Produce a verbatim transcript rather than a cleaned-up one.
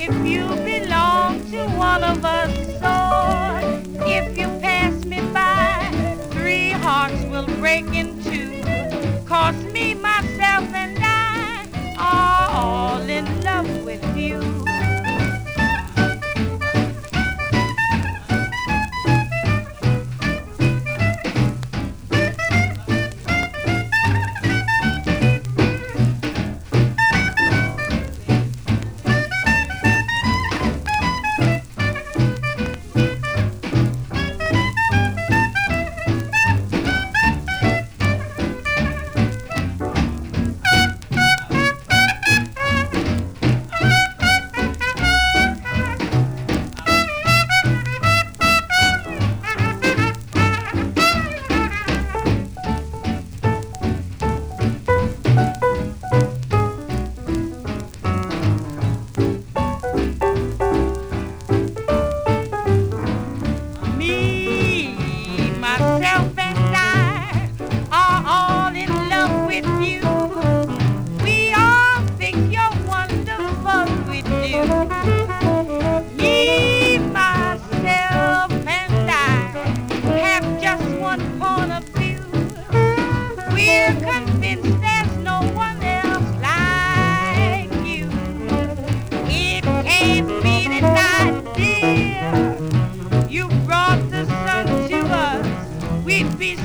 if you belong to one of us. So if you pass me by, three hearts will break in two. 'Cause me, myself, and I are all in love with you. Myself and I are all in love with you. We all think you're wonderful, we do. Me, myself, and I have just one point of view. We're convinced there's no one else like you. It can't be denied, dear. You brought the sun to us. We'd be